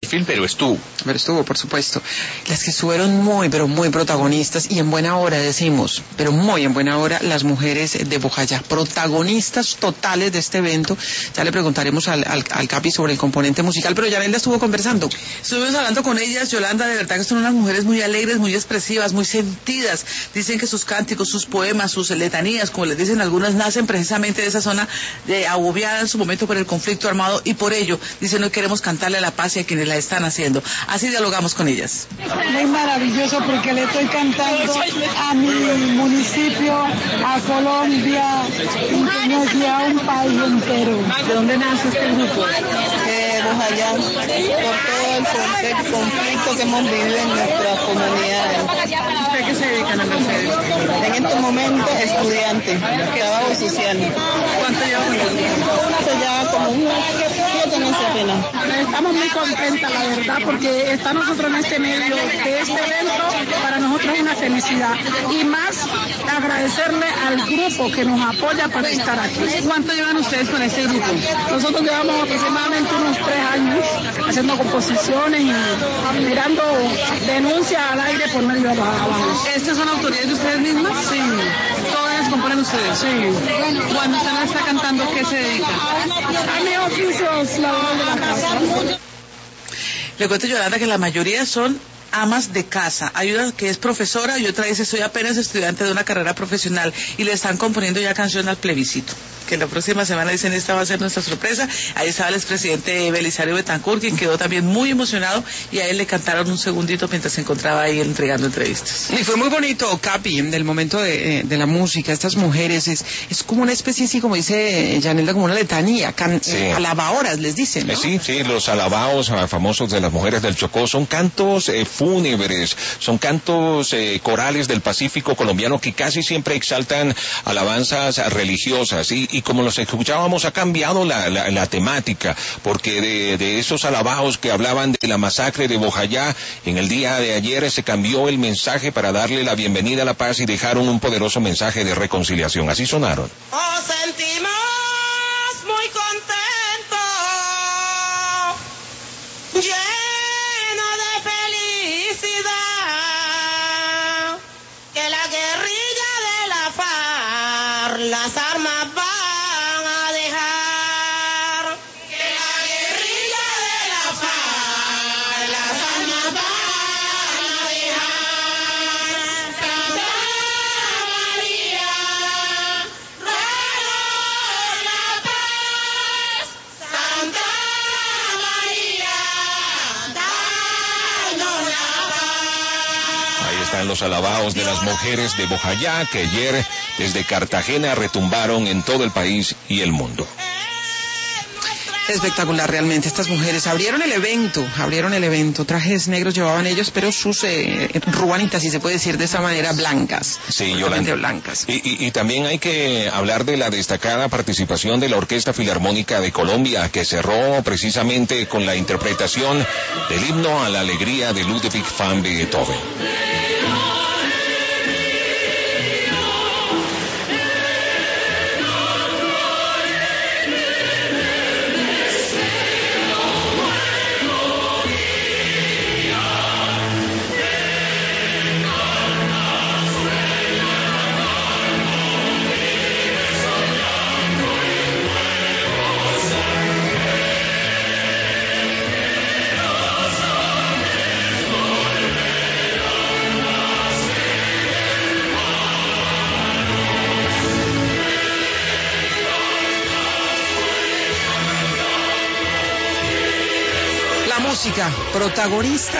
film, pero estuvo. Pero estuvo, por supuesto. Las que estuvieron muy, pero muy protagonistas, y en buena hora decimos, pero muy en buena hora, las mujeres de Bojayá, protagonistas totales de este evento. Ya le preguntaremos al Capi sobre el componente musical, pero Yanelda estuvo conversando. Estuvimos hablando con ellas, Yolanda, de verdad que son unas mujeres muy alegres, muy expresivas, muy sentidas. Dicen que sus cánticos, sus poemas, sus letanías, como les dicen algunas, nacen precisamente de esa zona agobiada en su momento por el conflicto armado, y por ello, dicen, hoy queremos cantarle a la paz y a quienes la están haciendo. Así dialogamos con ellas. Muy maravilloso porque le estoy cantando a mi municipio, a Colombia, y a un país entero. ¿De dónde nace este grupo? De Bojayá, por todo el conflicto que hemos vivido en nuestras comunidades. ¿Usted qué se dedican a Mercedes? En este momento, estudiante, trabajo social. ¿Cuánto lleva con el grupo? Hace ya como unos 7 meses apenas. Estamos muy contentas, la verdad, porque estar nosotros en este medio de este evento, para nosotros es una felicidad. Y más, agradecerle al grupo que nos apoya para estar aquí. ¿Cuánto llevan ustedes con este grupo? Nosotros llevamos aproximadamente unos 3 años haciendo composiciones y mirando denuncias al aire por medio de los alabanzas. ¿Estas son autoridades de ustedes mismas? Sí. ¿Todas las componen ustedes? Sí. Cuando usted no está cantando, ¿qué se dedica? A mi oficio es laboral de la casa. Le cuento, Yolanda, que la mayoría son amas de casa. Hay una que es profesora y otra dice, soy apenas estudiante de una carrera profesional, y le están componiendo ya canción al plebiscito, que la próxima semana dicen esta va a ser nuestra sorpresa. Ahí estaba el expresidente Belisario Betancur, quien quedó también muy emocionado, y a él le cantaron un segundito mientras se encontraba ahí entregando entrevistas. Y fue muy bonito, Capi, del momento de la música. Estas mujeres es como una especie, así como dice Yanelda, como una letanía, alabadoras les dicen, ¿no? Sí, los alabaos famosos de las mujeres del Chocó son cantos fúnebres, son cantos corales del Pacífico colombiano que casi siempre exaltan alabanzas religiosas, y como los escuchábamos, ha cambiado la temática, porque de esos alabaos que hablaban de la masacre de Bojayá, en el día de ayer se cambió el mensaje para darle la bienvenida a la paz y dejaron un poderoso mensaje de reconciliación. Así sonaron. Nos sentimos muy contentos, llenos de felicidad, que la guerrilla de la FARC las armas van a dejar, que la guerrilla de la FARC las armas van a dejar. Santa María, ruega la paz. Santa María, danos la paz. Ahí están los alabaos de las mujeres de Bojayá, que ayer desde Cartagena retumbaron en todo el país y el mundo. Espectacular realmente, estas mujeres abrieron el evento, trajes negros llevaban ellos, pero sus ruanitas, si se puede decir de esa manera, blancas. Sí, Yolanda. Blancas. Y también hay que hablar de la destacada participación de la Orquesta Filarmónica de Colombia, que cerró precisamente con la interpretación del himno a la alegría de Ludwig van Beethoven. Música, protagonista